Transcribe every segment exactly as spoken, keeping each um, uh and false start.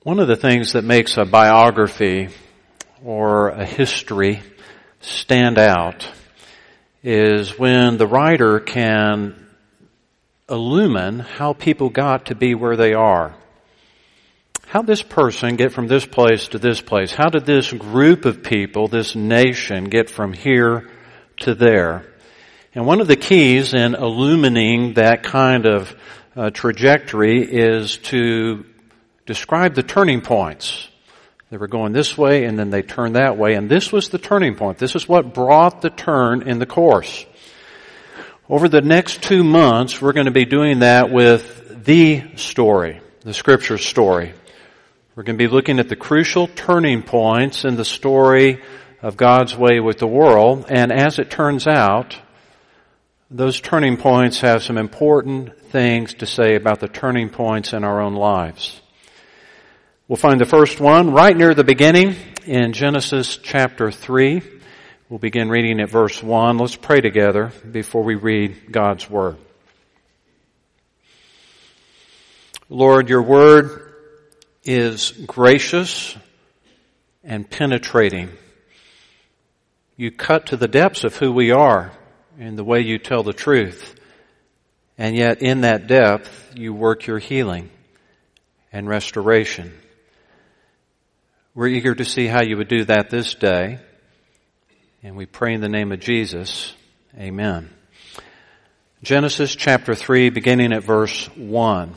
One of the things that makes a biography or a history stand out is when the writer can illumine how people got to be where they are. How did this person get from this place to this place? How did this group of people, this nation, get from here to there? And one of the keys in illumining that kind of uh, trajectory is to describe the turning points. They were going this way and then they turned that way, and this was the turning point. This is what brought the turn in the course. Over the next two months, we're going to be doing that with the story, the Scripture story. We're going to be looking at the crucial turning points in the story of God's way with the world, and as it turns out, those turning points have some important things to say about the turning points in our own lives. We'll find the first one right near the beginning in Genesis chapter three. We'll begin reading at verse one. Let's pray together before we read God's Word. Lord, your Word is gracious and penetrating. You cut to the depths of who we are in the way you tell the truth. And yet in that depth, you work your healing and restoration. We're eager to see how you would do that this day. And we pray in the name of Jesus. Amen. Genesis chapter three, beginning at verse one.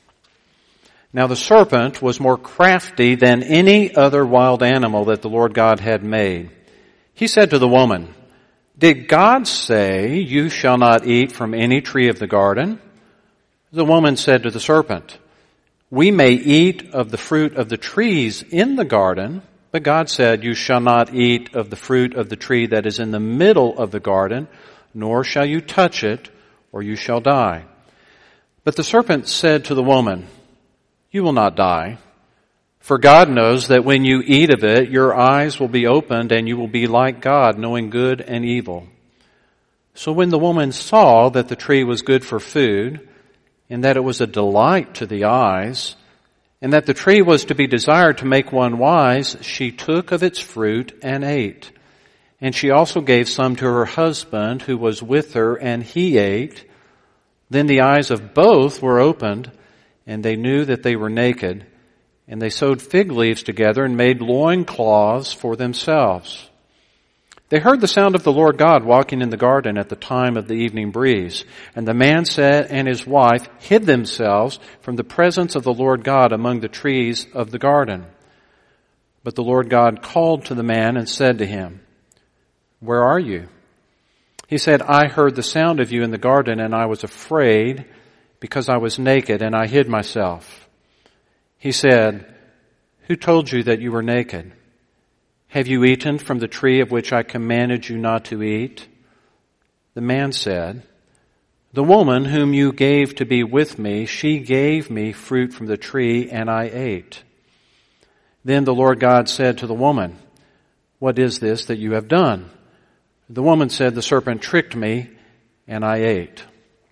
Now the serpent was more crafty than any other wild animal that the Lord God had made. He said to the woman, "Did God say, 'You shall not eat from any tree of the garden'?" The woman said to the serpent, "We may eat of the fruit of the trees in the garden, but God said, 'You shall not eat of the fruit of the tree that is in the middle of the garden, nor shall you touch it, or you shall die.' But the serpent said to the woman, 'You will not die, for God knows that when you eat of it, your eyes will be opened and you will be like God, knowing good and evil.' So when the woman saw that the tree was good for food, and that it was a delight to the eyes, and that the tree was to be desired to make one wise, she took of its fruit and ate. And she also gave some to her husband who was with her, and he ate. Then the eyes of both were opened, and they knew that they were naked. And they sewed fig leaves together and made loincloths for themselves. They heard the sound of the Lord God walking in the garden at the time of the evening breeze. And the man said and his wife hid themselves from the presence of the Lord God among the trees of the garden. But the Lord God called to the man and said to him, "Where are you?" He said, "I heard the sound of you in the garden, and I was afraid because I was naked, and I hid myself." He said, "Who told you that you were naked? Have you eaten from the tree of which I commanded you not to eat?" The man said, "The woman whom you gave to be with me, she gave me fruit from the tree, and I ate." Then the Lord God said to the woman, "What is this that you have done?" The woman said, "The serpent tricked me, and I ate."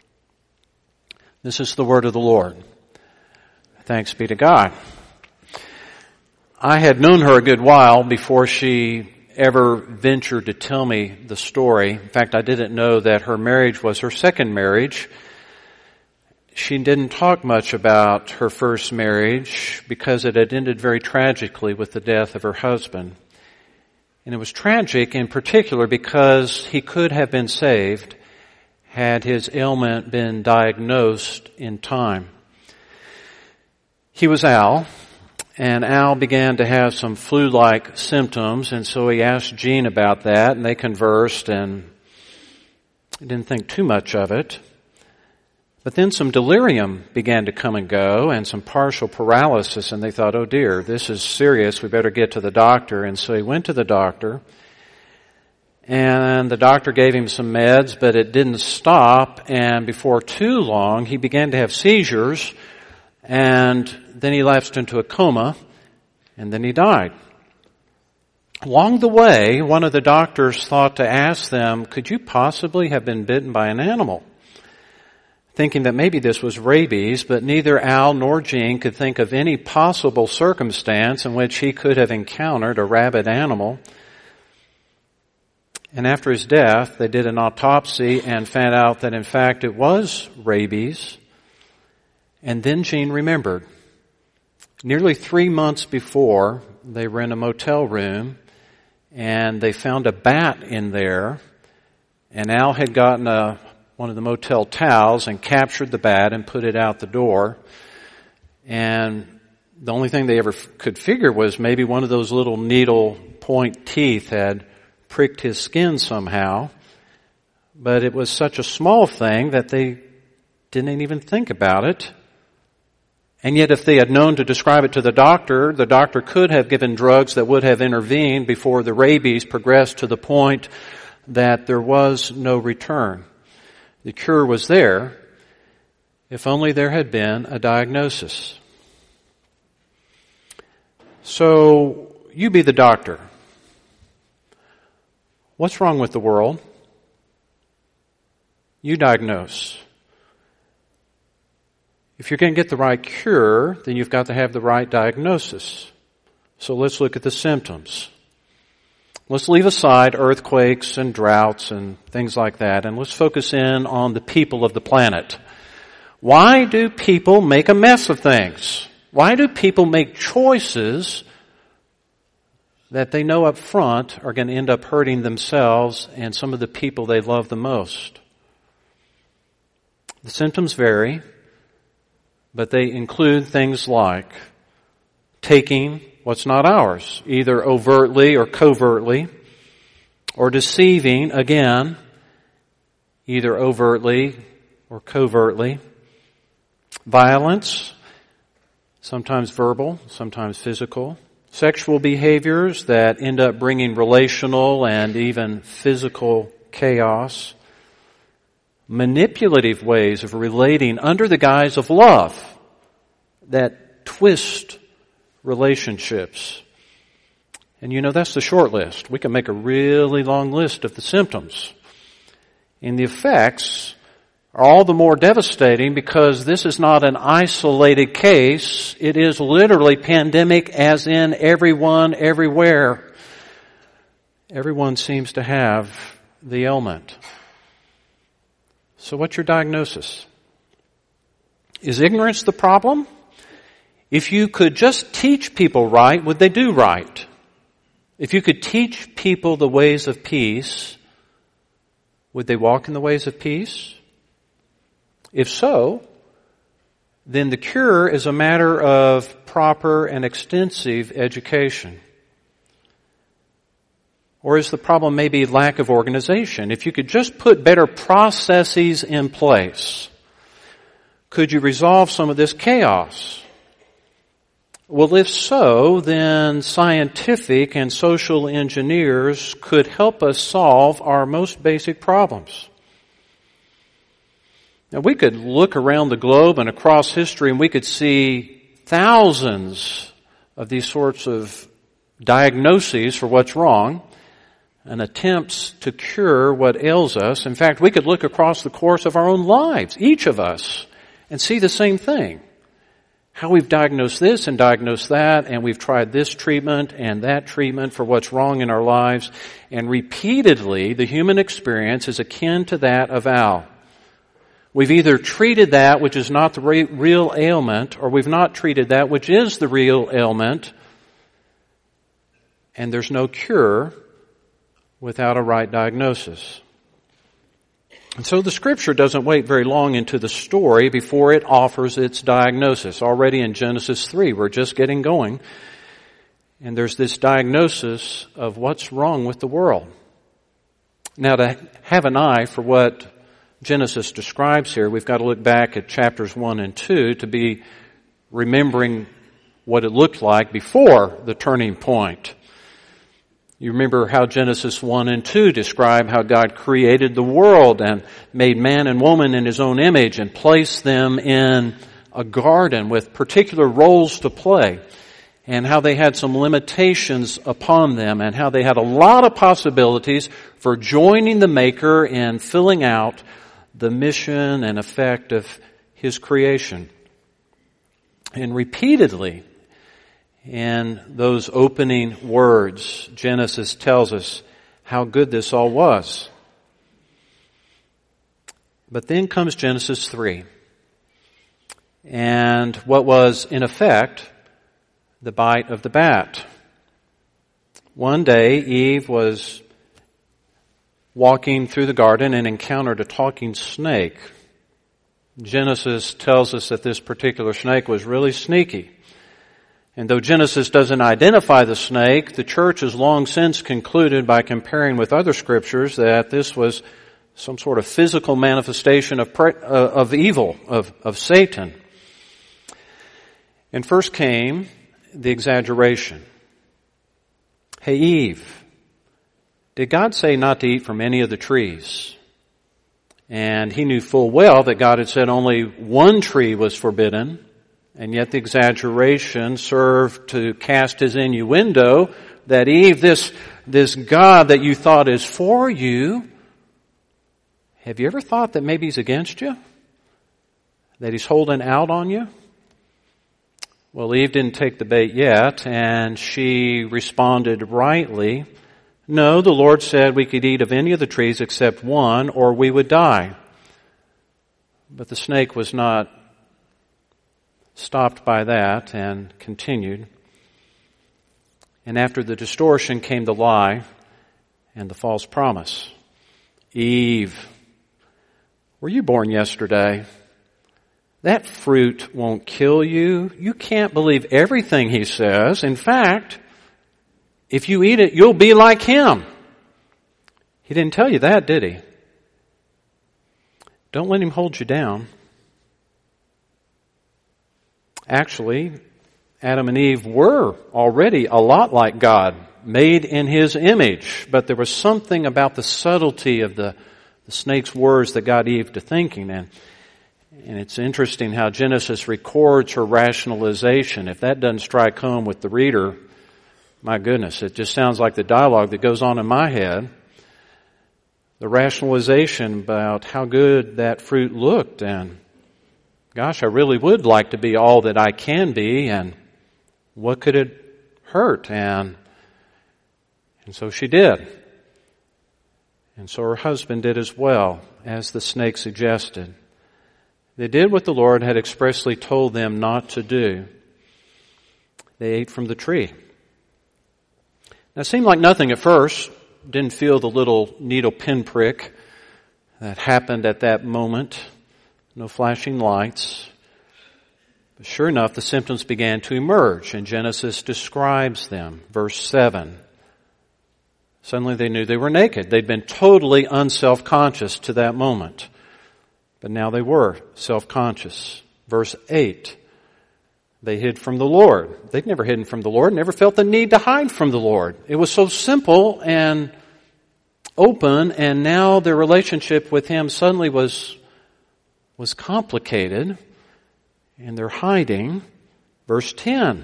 This is the word of the Lord. Thanks be to God. I had known her a good while before she ever ventured to tell me the story. In fact, I didn't know that her marriage was her second marriage. She didn't talk much about her first marriage because it had ended very tragically with the death of her husband. And it was tragic in particular because he could have been saved had his ailment been diagnosed in time. He was Al. And Al began to have some flu-like symptoms, and so he asked Jean about that, and they conversed, and didn't think too much of it. But then some delirium began to come and go, and some partial paralysis, and they thought, "Oh dear, this is serious, we better get to the doctor." And so he went to the doctor, and the doctor gave him some meds, but it didn't stop, and before too long, he began to have seizures, and then he lapsed into a coma, and then he died. Along the way, one of the doctors thought to ask them, "Could you possibly have been bitten by an animal?" thinking that maybe this was rabies, but neither Al nor Gene could think of any possible circumstance in which he could have encountered a rabid animal. And after his death, they did an autopsy and found out that in fact it was rabies. And then Gene remembered. Nearly three months before, they were in a motel room and they found a bat in there, and Al had gotten a, one of the motel towels and captured the bat and put it out the door. And the only thing they ever f- could figure was maybe one of those little needle point teeth had pricked his skin somehow. But it was such a small thing that they didn't even think about it. And yet if they had known to describe it to the doctor, the doctor could have given drugs that would have intervened before the rabies progressed to the point that there was no return. The cure was there if only there had been a diagnosis. So you be the doctor. What's wrong with the world? You diagnose. If you're going to get the right cure, then you've got to have the right diagnosis. So let's look at the symptoms. Let's leave aside earthquakes and droughts and things like that, and let's focus in on the people of the planet. Why do people make a mess of things? Why do people make choices that they know up front are going to end up hurting themselves and some of the people they love the most? The symptoms vary, but they include things like taking what's not ours, either overtly or covertly, or deceiving, again, either overtly or covertly, violence, sometimes verbal, sometimes physical, sexual behaviors that end up bringing relational and even physical chaos, manipulative ways of relating under the guise of love that twist relationships. And you know, that's the short list. We can make a really long list of the symptoms. And the effects are all the more devastating because this is not an isolated case. It is literally pandemic, as in everyone, everywhere. Everyone seems to have the ailment. So what's your diagnosis? Is ignorance the problem? If you could just teach people right, would they do right? If you could teach people the ways of peace, would they walk in the ways of peace? If so, then the cure is a matter of proper and extensive education. Or is the problem maybe lack of organization? If you could just put better processes in place, could you resolve some of this chaos? Well, if so, then scientific and social engineers could help us solve our most basic problems. Now, we could look around the globe and across history and we could see thousands of these sorts of diagnoses for what's wrong and attempts to cure what ails us. In fact, we could look across the course of our own lives, each of us, and see the same thing. How we've diagnosed this and diagnosed that, and we've tried this treatment and that treatment for what's wrong in our lives. And repeatedly, the human experience is akin to that of Al. We've either treated that which is not the re- real ailment, or we've not treated that which is the real ailment, and there's no cure without a right diagnosis. And so the Scripture doesn't wait very long into the story before it offers its diagnosis. Already in Genesis three, we're just getting going, and there's this diagnosis of what's wrong with the world. Now, to have an eye for what Genesis describes here, we've got to look back at chapters one and two to be remembering what it looked like before the turning point. You remember how Genesis one and two describe how God created the world and made man and woman in His own image and placed them in a garden with particular roles to play, and how they had some limitations upon them, and how they had a lot of possibilities for joining the Maker and filling out the mission and effect of His creation. And repeatedly, in those opening words, Genesis tells us how good this all was. But then comes Genesis three. And what was, in effect, the bite of the bat. One day, Eve was walking through the garden and encountered a talking snake. Genesis tells us that this particular snake was really sneaky. And though Genesis doesn't identify the snake, the church has long since concluded by comparing with other scriptures that this was some sort of physical manifestation of, pre- uh, of evil, of, of Satan. And first came the exaggeration. Hey Eve, did God say not to eat from any of the trees? And he knew full well that God had said only one tree was forbidden, and yet the exaggeration served to cast his innuendo that Eve, this, this God that you thought is for you, have you ever thought that maybe he's against you? That he's holding out on you? Well, Eve didn't take the bait yet, and she responded rightly, no, the Lord said we could eat of any of the trees except one, or we would die. But the snake was not stopped by that and continued. And after the distortion came the lie and the false promise. Eve, were you born yesterday? That fruit won't kill you. You can't believe everything he says. In fact, if you eat it, you'll be like him. He didn't tell you that, did he? Don't let him hold you down. Actually, Adam and Eve were already a lot like God, made in His image. But there was something about the subtlety of the, the snake's words that got Eve to thinking. And, and it's interesting how Genesis records her rationalization. If that doesn't strike home with the reader, my goodness, it just sounds like the dialogue that goes on in my head. The rationalization about how good that fruit looked, and gosh, I really would like to be all that I can be, and what could it hurt? And, and so she did. And so her husband did as well, as the snake suggested. They did what the Lord had expressly told them not to do. They ate from the tree. Now, it seemed like nothing at first. Didn't feel the little needle pinprick that happened at that moment. No flashing lights. But sure enough, the symptoms began to emerge, and Genesis describes them. Verse seven. Suddenly they knew they were naked. They'd been totally unself-conscious to that moment. But now they were self-conscious. Verse eight. They hid from the Lord. They'd never hidden from the Lord, never felt the need to hide from the Lord. It was so simple and open, and now their relationship with Him suddenly was, was complicated, and they're hiding. Verse ten.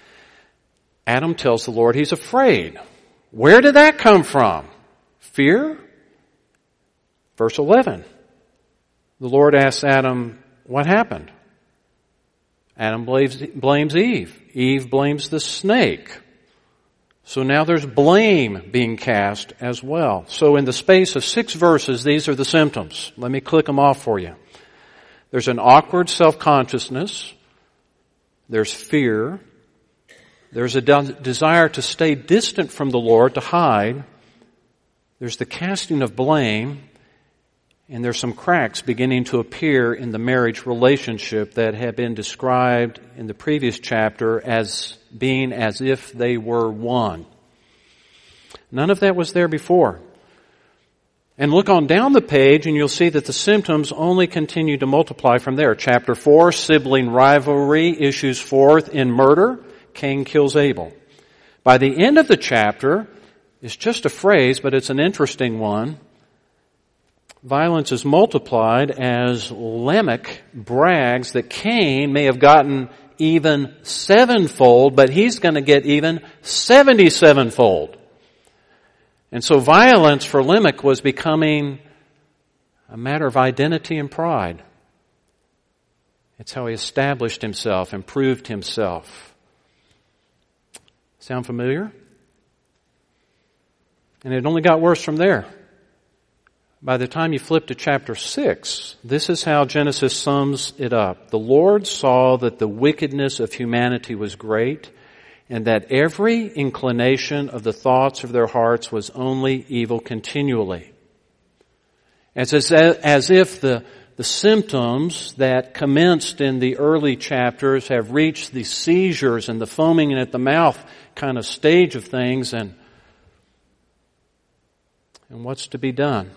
Adam tells the Lord he's afraid. Where did that come from? Fear? Verse eleven. The Lord asks Adam, what happened? Adam blames, blames Eve. Eve blames the snake. So now there's blame being cast as well. So in the space of six verses, these are the symptoms. Let me click them off for you. There's an awkward self-consciousness. There's fear. There's a de- desire to stay distant from the Lord, to hide. There's the casting of blame. And there's some cracks beginning to appear in the marriage relationship that had been described in the previous chapter as being as if they were one. None of that was there before. And look on down the page and you'll see that the symptoms only continue to multiply from there. Chapter four, sibling rivalry issues forth in murder. Cain kills Abel. By the end of the chapter, it's just a phrase, but it's an interesting one. Violence is multiplied as Lamech brags that Cain may have gotten even sevenfold, but he's going to get even seventy-sevenfold. And so violence for Lamech was becoming a matter of identity and pride. It's how he established himself and proved himself. Sound familiar? And it only got worse from there. By the time you flip to chapter six, this is how Genesis sums it up. The Lord saw that the wickedness of humanity was great, and that every inclination of the thoughts of their hearts was only evil continually. As, as, as if the, the symptoms that commenced in the early chapters have reached the seizures and the foaming at the mouth kind of stage of things, and, and what's to be done?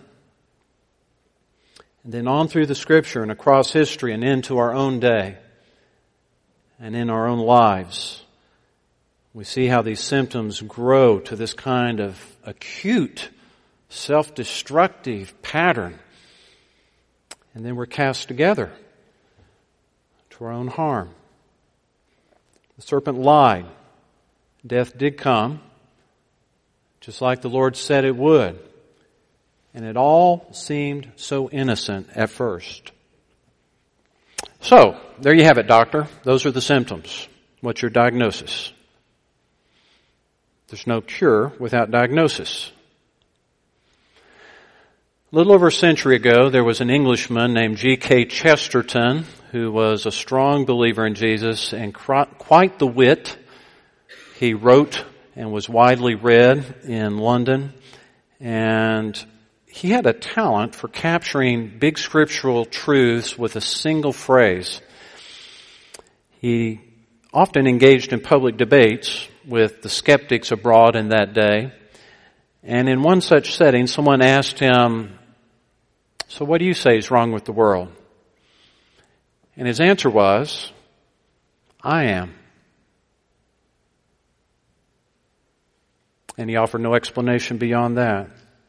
And then on through the Scripture and across history and into our own day and in our own lives, we see how these symptoms grow to this kind of acute, self-destructive pattern. And then we're cast together to our own harm. The serpent lied. Death did come, just like the Lord said it would. And it all seemed so innocent at first. So, there you have it, doctor. Those are the symptoms. What's your diagnosis? There's no cure without diagnosis. A little over a century ago, there was an Englishman named G K Chesterton who was a strong believer in Jesus and quite the wit. He wrote and was widely read in London, and he had a talent for capturing big scriptural truths with a single phrase. He often engaged in public debates with the skeptics abroad in that day. And in one such setting, someone asked him, "So what do you say is wrong with the world?" And his answer was, "I am." And he offered no explanation beyond that.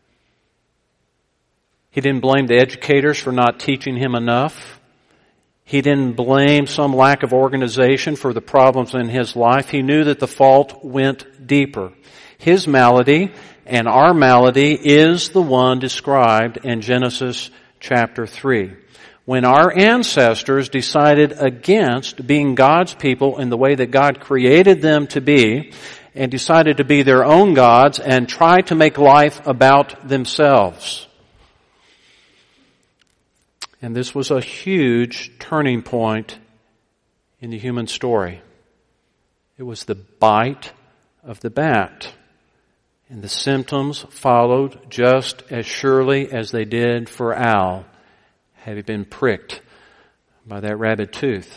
He didn't blame the educators for not teaching him enough. He didn't blame some lack of organization for the problems in his life. He knew that the fault went deeper. His malady and our malady is the one described in Genesis chapter three. When our ancestors decided against being God's people in the way that God created them to be, and decided to be their own gods and try to make life about themselves. And this was a huge turning point in the human story. It was the bite of the bat. And the symptoms followed just as surely as they did for Al, had he been pricked by that rabid tooth.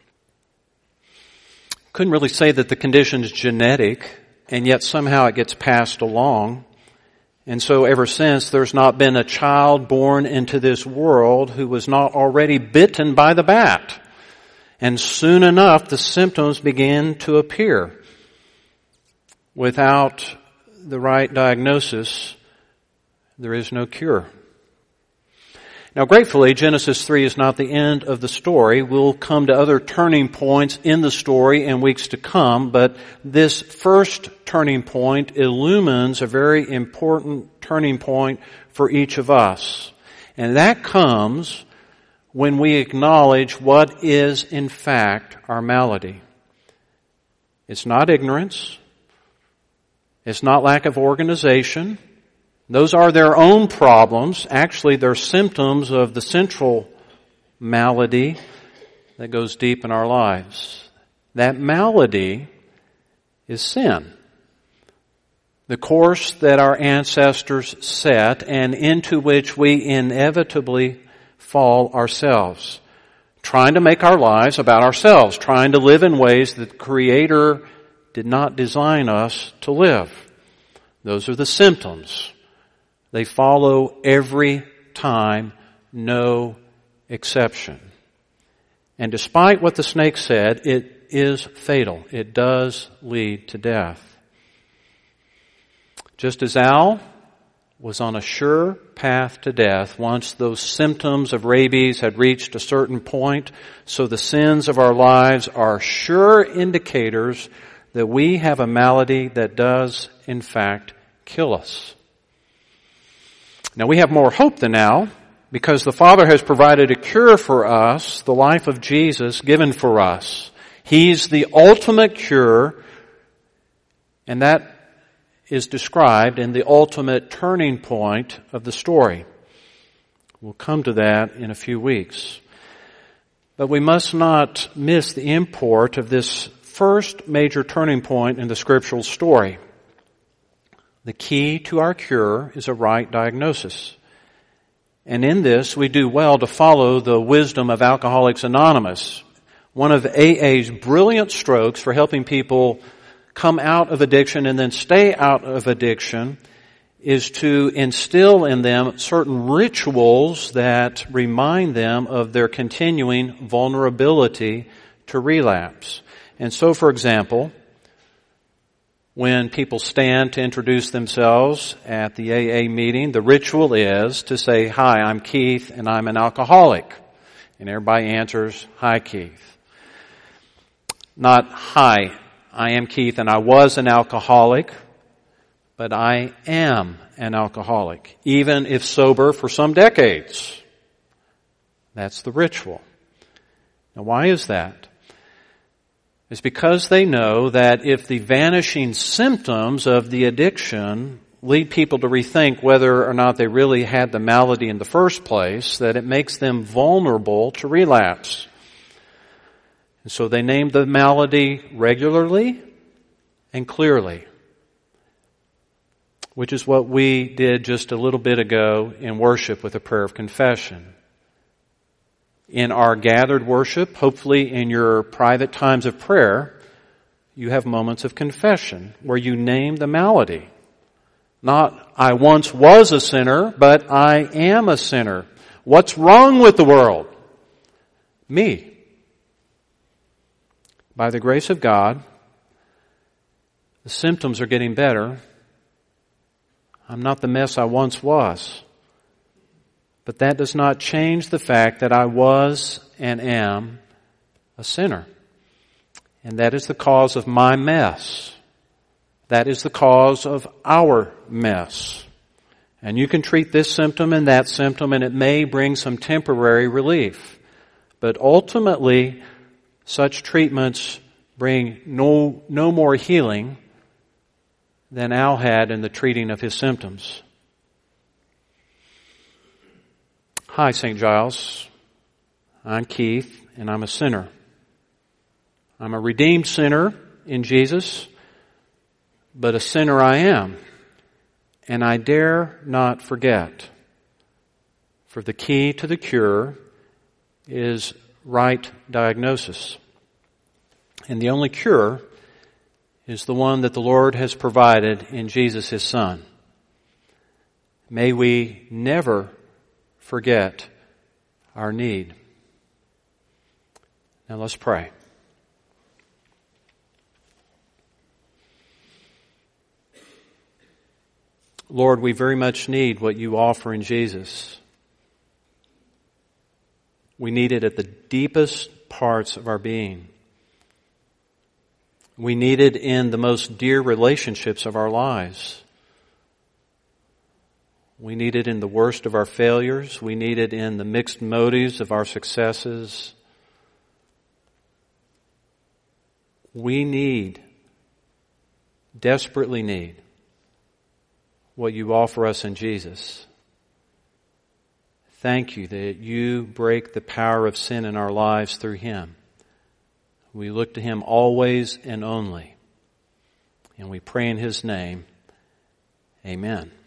Couldn't really say that the condition is genetic, and yet somehow it gets passed along. And so ever since, there's not been a child born into this world who was not already bitten by the bat. And soon enough, the symptoms begin to appear. Without the right diagnosis, there is no cure. Now, gratefully, Genesis three is not the end of the story. We'll come to other turning points in the story in weeks to come, but this first turning point illumines a very important turning point for each of us. And that comes when we acknowledge what is, in fact, our malady. It's not ignorance. It's not lack of organization. Those are their own problems. Actually, they're symptoms of the central malady that goes deep in our lives. That malady is sin. The course that our ancestors set and into which we inevitably fall ourselves. Trying to make our lives about ourselves. Trying to live in ways that the Creator did not design us to live. Those are the symptoms. They follow every time, no exception. And despite what the snake said, it is fatal. It does lead to death. Just as Al was on a sure path to death once those symptoms of rabies had reached a certain point, so the sins of our lives are sure indicators that we have a malady that does, in fact, kill us. Now, we have more hope than Al, Because the Father has provided a cure for us, the life of Jesus given for us. He's the ultimate cure, and that is described in the ultimate turning point of the story. We'll come to that in a few weeks. But we must not miss the import of this first major turning point in the scriptural story. The key to our cure is a right diagnosis. And in this, we do well to follow the wisdom of Alcoholics Anonymous, one of A A's brilliant strokes for helping people come out of addiction and then stay out of addiction is to instill in them certain rituals that remind them of their continuing vulnerability to relapse. And so, for example, when people stand to introduce themselves at the A A meeting, the ritual is to say, "Hi, I'm Keith and I'm an alcoholic." And everybody answers, "Hi, Keith." Not, "Hi, I am Keith and I was an alcoholic, but I am an alcoholic, even if sober for some decades." That's the ritual. Now, why is that? It's because they know that if the vanishing symptoms of the addiction lead people to rethink whether or not they really had the malady in the first place, that it makes them vulnerable to relapse. And so they name the malady regularly and clearly, which is what we did just a little bit ago in worship with a prayer of confession. In our gathered worship, hopefully in your private times of prayer, you have moments of confession where you name the malady. Not, "I once was a sinner, but I am a sinner." What's wrong with the world? Me. By the grace of God, the symptoms are getting better. I'm not the mess I once was. But that does not change the fact that I was and am a sinner. And that is the cause of my mess. That is the cause of our mess. And you can treat this symptom and that symptom, and it may bring some temporary relief. But ultimately, such treatments bring no, no more healing than Al had in the treating of his symptoms. "Hi, Saint Giles. I'm Keith, and I'm a sinner. I'm a redeemed sinner in Jesus, but a sinner I am, and I dare not forget. For the key to the cure is right diagnosis. And the only cure is the one that the Lord has provided in Jesus, His Son. May we never forget our need." Now let's pray. Lord, we very much need what you offer in Jesus. We need it at the deepest parts of our being. We need it in the most dear relationships of our lives. We need it in the worst of our failures. We need it in the mixed motives of our successes. We need, desperately need, what you offer us in Jesus. Thank you that you break the power of sin in our lives through Him. We look to Him always and only. And we pray in His name. Amen.